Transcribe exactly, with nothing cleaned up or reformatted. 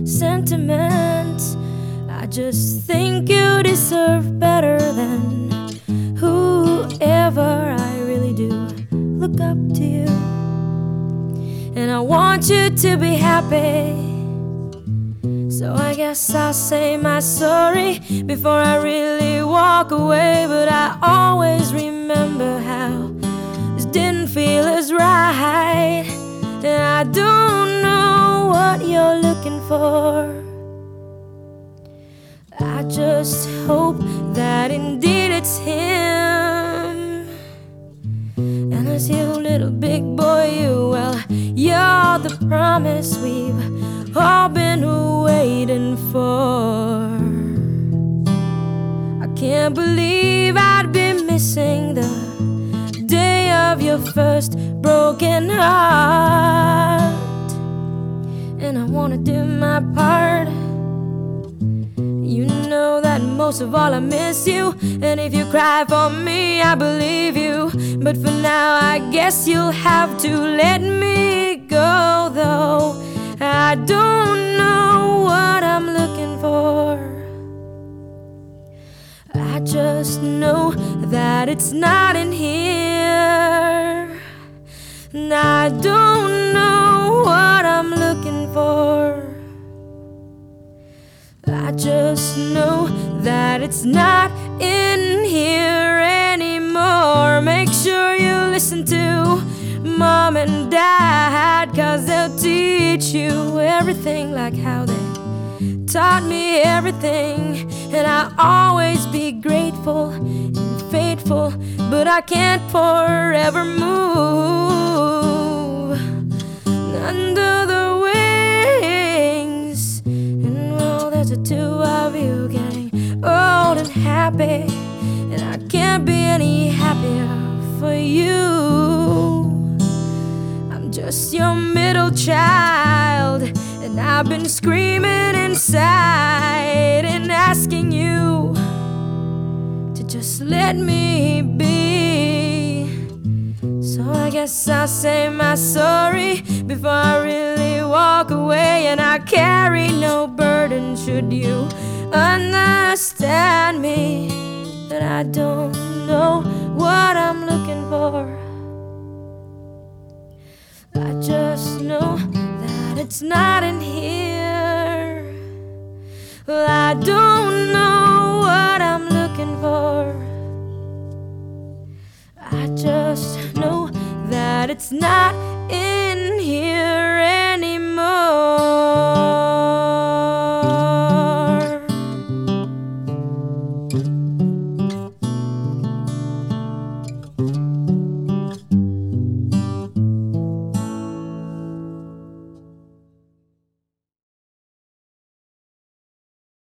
sentiment. I just think you deserve better than whoever. I really do look up to you, and I want you to be happy. So I guess I'll say my sorry before I really walk away. But I always remember how this didn't feel as right, and I don't know what you're looking for. I just hope that indeed it's him. And as you, little big boy, you, well, you're the promise we've all been waiting for. I can't believe I'd be missing the day of your first broken heart. And I wanna do my part. You know that most of all I miss you, and if you cry for me, I believe you. But for now, I guess you'll have to let me go, though I don't know what I'm looking for. I just know that it's not in here, and I don't know what I'm looking for. I just know that it's not in here anymore. Make sure you listen to Mom and Dad, 'cause they'll teach you everything like how they taught me everything. And I'll always be grateful and faithful, but I can't forever move under the wings. And well, there's the two of you getting old and happy, and I can't be any happier for you. Just your middle child, and I've been screaming inside and asking you to just let me be. So I guess I'll say my sorry before I really walk away. And I carry no burden should you understand me, that I don't know what I'm looking for. I just know that it's not in here. Well, I don't